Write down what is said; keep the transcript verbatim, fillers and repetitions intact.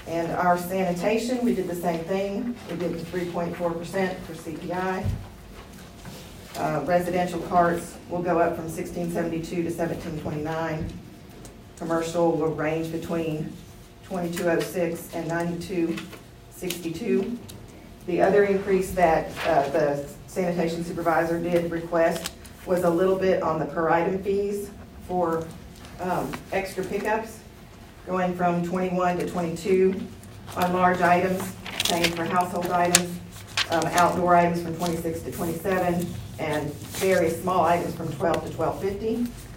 And our sanitation, we did the same thing. We did the three point four percent for C P I. Uh, residential carts will go up from sixteen seventy-two to seventeen twenty-nine. Commercial will range between twenty-two oh six and ninety-two sixty-two. The other increase that uh, the sanitation supervisor did request was a little bit on the per item fees for um, extra pickups, going from twenty-one to twenty-two on large items, same for household items, um, outdoor items from twenty-six to twenty-seven, and various small items from twelve to twelve fifty.